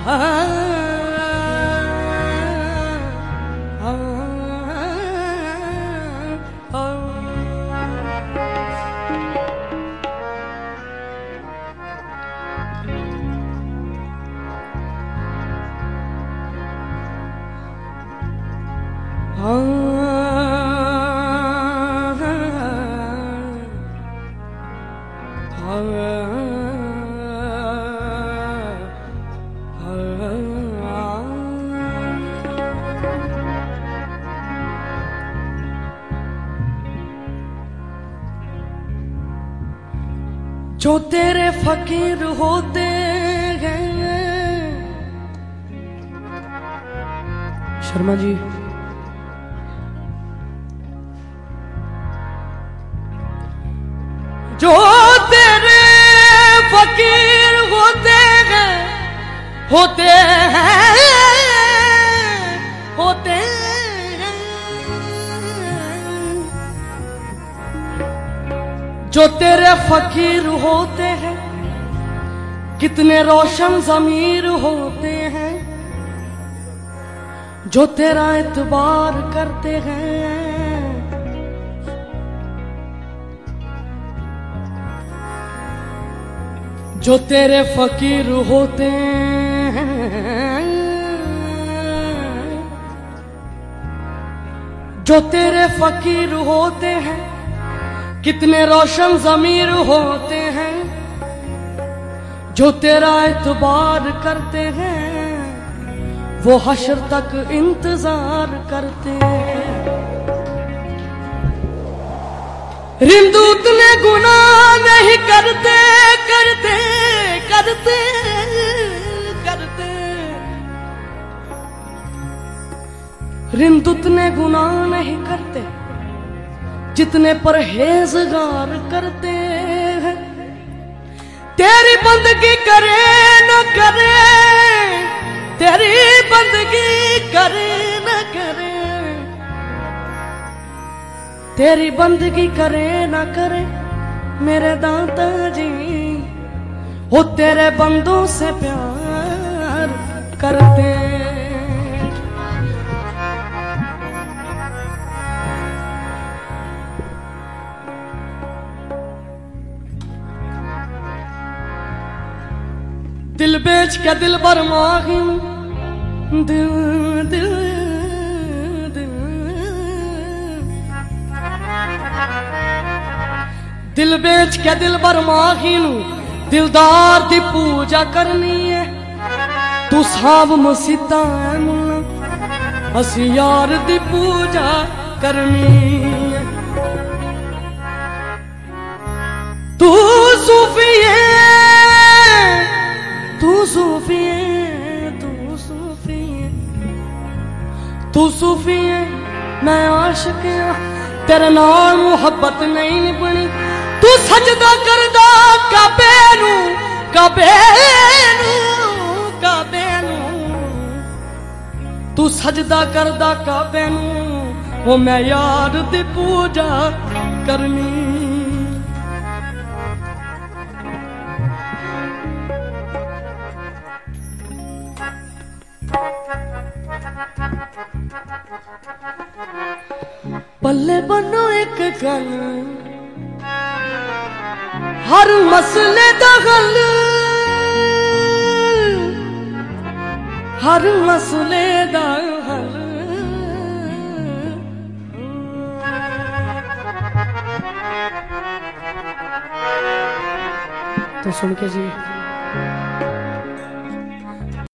जो तेरे फकीर होते हैं। शर्मा जी, जो तेरे फकीर होते हैं, होते हैं, होते हैं, जो तेरे फकीर होते हैं, कितने रोशन ज़मीर होते हैं, जो तेरा एतबार करते हैं। जो तेरे फकीर होते हैं, जो तेरे फकीर होते हैं, कितने रोशन ज़मीर होते हैं, जो तेरा एतबार करते हैं, वो हश्र तक इंतजार करते हैं। रिंदू उतने गुनाह नहीं करते, करते करते करते, रिंदू उतने गुनाह नहीं करते जितने परहेजगार करते हैं। तेरी बंदगी करे न करे, तेरी बंदगी करे न करे, तेरी बंदगी करे न करे मेरे दाता जी, वो तेरे बंदों से प्यार करते। दिल बेच के दिल बर माहिम, दिल दिल दिल, दिल बेच के दिल बर माहिम, दिलदार दी पूजा करनी है। तू साब मसीता है मुन्ना, असी यार दी पूजा करनी है। तू सूफी है, तू सूफी है, तू सूफी है, तू सूफी है, मैं आशिक हां, तेरे नाल मुहब्बत नहीं निभनी। तू सजदा करदा काबे नू, काबे नू, काबे नू, तू सजदा करदा काबे नू, वो मैं यार दी पूजा करनी। पल्ले बनो एक गल, हर मसले दा हल, हर मसले दा हल। तो सुन के जी